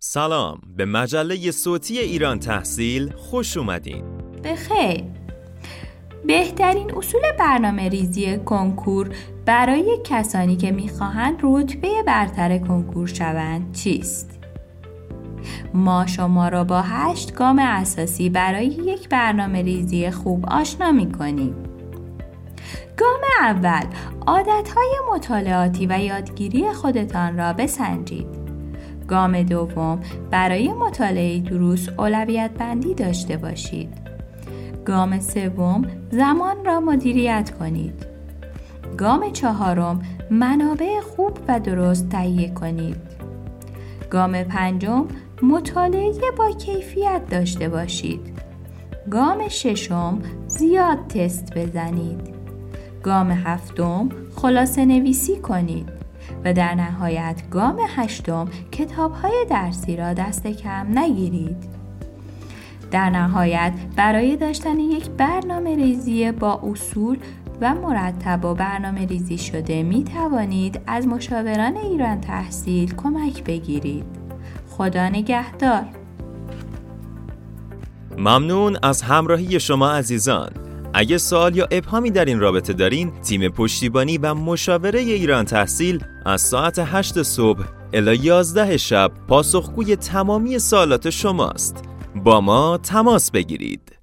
سلام، به مجله صوتی ایران تحصیل خوش اومدین. بخیر. بهترین اصول برنامه ریزی کنکور برای کسانی که میخواهند رتبه برتر کنکور شوند چیست؟ ما شما را با 8 گام اساسی برای یک برنامه ریزی خوب آشنا میکنیم. گام اول، عادتهای مطالعاتی و یادگیری خودتان را بسنجید. گام دوم، برای مطالعه دروس اولویت بندی داشته باشید. گام سوم، زمان را مدیریت کنید. گام چهارم، منابع خوب و درست تهیه کنید. گام پنجم، مطالعه با کیفیت داشته باشید. گام ششم، زیاد تست بزنید. گام هفتم، خلاصه نویسی کنید. و در نهایت گام هشتم، کتاب‌های درسی را دست کم نگیرید. در نهایت برای داشتن یک برنامه ریزی با اصول و مرتب و برنامه ریزی شده می توانید از مشاوران ایران تحصیل کمک بگیرید. خدا نگهدار. ممنون از همراهی شما عزیزان. اگه سوال یا ابهامی در این رابطه دارین، تیم پشتیبانی و مشاوره ایران تحصیل از ساعت 8 صبح الی 11 شب پاسخگوی تمامی سوالات شماست. با ما تماس بگیرید.